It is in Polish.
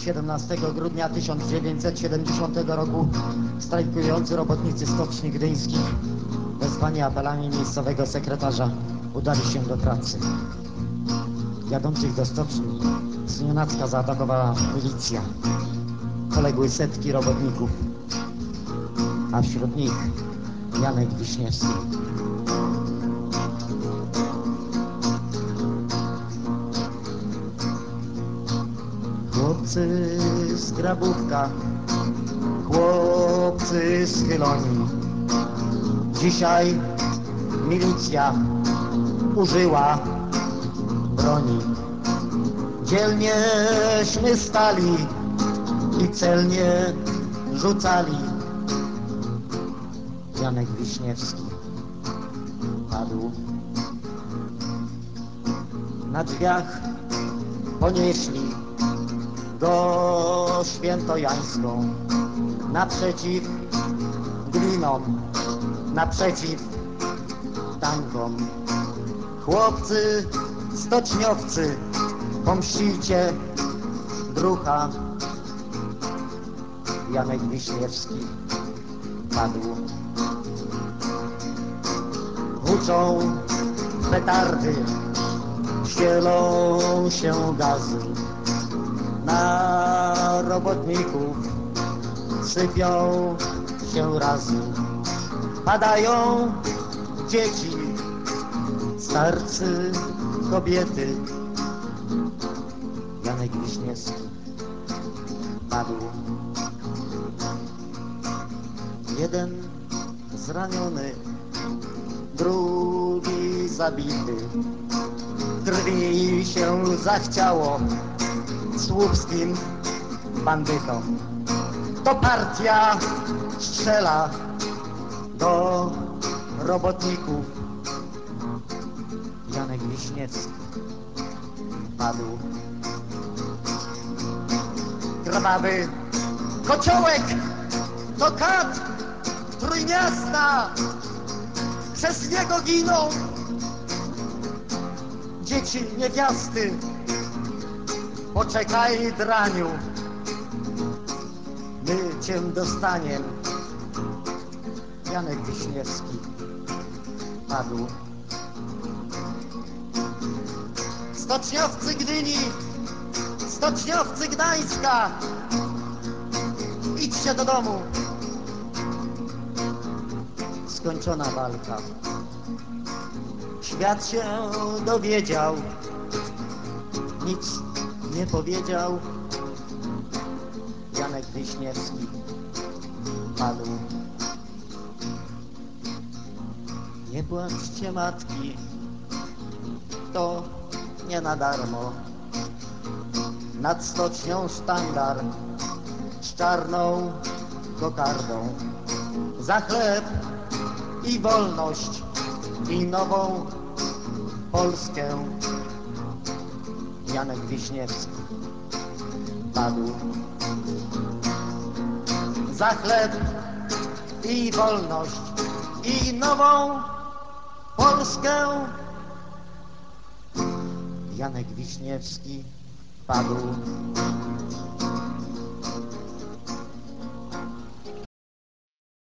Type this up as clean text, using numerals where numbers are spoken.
17 grudnia 1970 roku strajkujący robotnicy stoczni gdyńskich, wezwani apelami miejscowego sekretarza, udali się do pracy. Jadących do stoczni znienacka zaatakowała milicja. Poległy setki robotników, a wśród nich Janek Wiśniewski. Chłopcy z Grabówka, chłopcy z Chyloni, dzisiaj milicja użyła broni. Dzielnieśmy stali i celnie rzucali. Janek Wiśniewski padł. Na drzwiach ponieśli go świętojańską, naprzeciw glinom, naprzeciw tankom. Chłopcy stoczniowcy, pomścicie drucha. Janek Wiśniewski padł. Huczą petardy, ścielą się gazy, na robotników sypią się razy. Padają dzieci, starcy, kobiety. Janek Wiśniewski padł. Jeden zraniony, drugi zabity. Krwi się zachciało słupskim bandytom. To partia strzela do robotników. Janek Wiśniewski padł. Krwawy kociołek to kat Trójmiasta, przez niego giną dzieci, niewiasty. Poczekaj, draniu, my cię dostaniem. Janek Wiśniewski padł. Stoczniowcy Gdyni, stoczniowcy Gdańska, idźcie do domu. Skończona walka. Świat się dowiedział, nic nie powiedział. Janek Wiśniewski padł. Nie płaczcie matki, to nie na darmo. Nad stocznią sztandar z czarną kokardą. Za chleb i wolność i nową Polskę. Janek Wiśniewski padł. Za chleb i wolność i nową Polskę. Janek Wiśniewski padł.